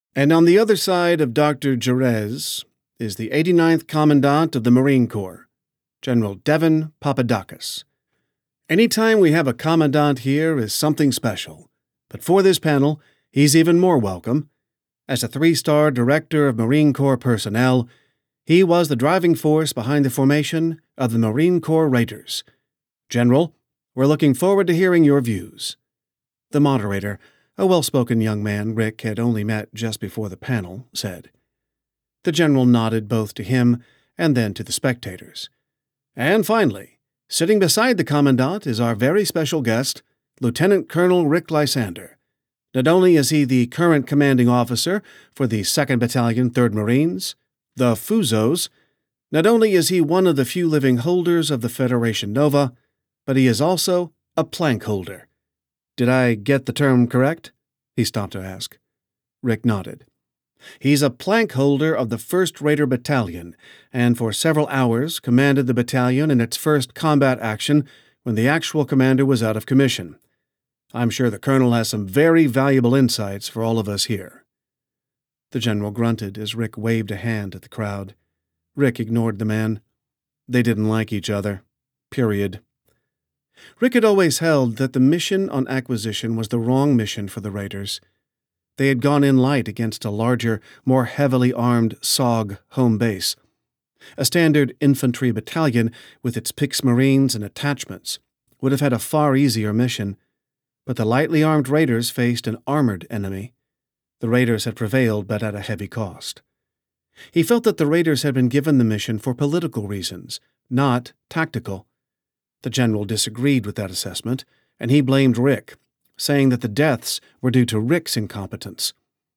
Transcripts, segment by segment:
And on the other side of Dr. Jerez is the 89th Commandant of the Marine Corps, General Devin Papadakis. Any time we have a commandant here is something special, but for this panel, he's even more welcome. As a 3-star Director of Marine Corps Personnel, he was the driving force behind the formation of the Marine Corps Raiders. General, we're looking forward to hearing your views. The moderator, a well-spoken young man Rick had only met just before the panel, said. The general nodded both to him and then to the spectators. And finally, sitting beside the commandant is our very special guest, Lieutenant Colonel Rick Lysander. Not only is he the current commanding officer for the 2nd Battalion, 3rd Marines, the Fuzos, not only is he one of the few living holders of the Federation Nova, but he is also a plank holder. Did I get the term correct? He stopped to ask. Rick nodded. He's a plank holder of the 1st Raider Battalion, and for several hours commanded the battalion in its first combat action when the actual commander was out of commission. I'm sure the colonel has some very valuable insights for all of us here. The general grunted as Rick waved a hand at the crowd. Rick ignored the man. They didn't like each other. Period. Rick had always held that the mission on acquisition was the wrong mission for the Raiders. They had gone in light against a larger, more heavily armed SOG home base. A standard infantry battalion with its Pix Marines and attachments would have had a far easier mission, but the lightly armed Raiders faced an armored enemy. The Raiders had prevailed, but at a heavy cost. He felt that the Raiders had been given the mission for political reasons, not tactical. The general disagreed with that assessment, and he blamed Rick, saying that the deaths were due to Rick's incompetence.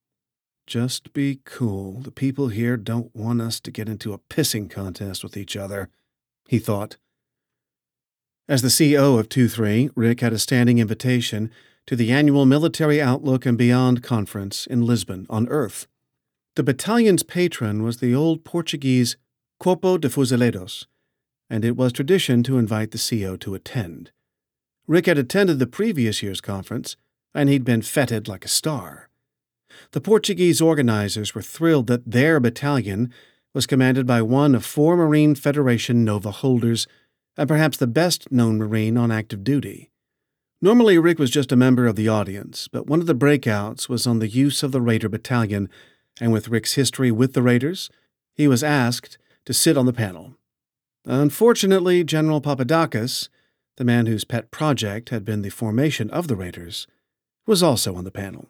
Just be cool. The people here don't want us to get into a pissing contest with each other, he thought. As the CO of 2-3, Rick had a standing invitation to the annual Military Outlook and Beyond conference in Lisbon, on Earth. The battalion's patron was the old Portuguese Corpo de Fuzileiros, and it was tradition to invite the CO to attend. Rick had attended the previous year's conference, and he'd been feted like a star. The Portuguese organizers were thrilled that their battalion was commanded by one of 4 Marine Federation Nova holders, and perhaps the best-known Marine on active duty. Normally Rick was just a member of the audience, but one of the breakouts was on the use of the Raider Battalion, and with Rick's history with the Raiders, he was asked to sit on the panel. Unfortunately, General Papadakis, the man whose pet project had been the formation of the Raiders, was also on the panel.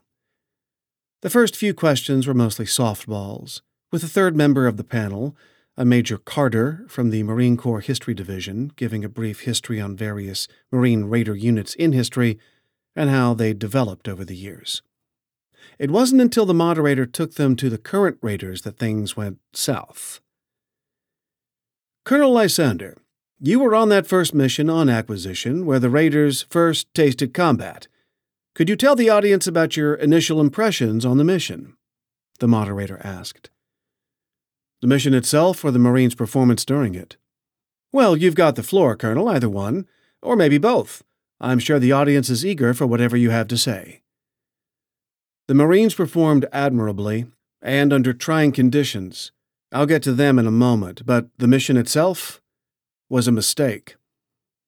The first few questions were mostly softballs, with the third member of the panel, a Major Carter from the Marine Corps History Division, giving a brief history on various Marine Raider units in history and how they developed over the years. It wasn't until the moderator took them to the current Raiders that things went south. Colonel Lysander, you were on that first mission on acquisition where the Raiders first tasted combat. Could you tell the audience about your initial impressions on the mission? The moderator asked. The mission itself or the Marines' performance during it? Well, you've got the floor, Colonel, either one, or maybe both. I'm sure the audience is eager for whatever you have to say. The Marines performed admirably and under trying conditions. I'll get to them in a moment, but the mission itself was a mistake.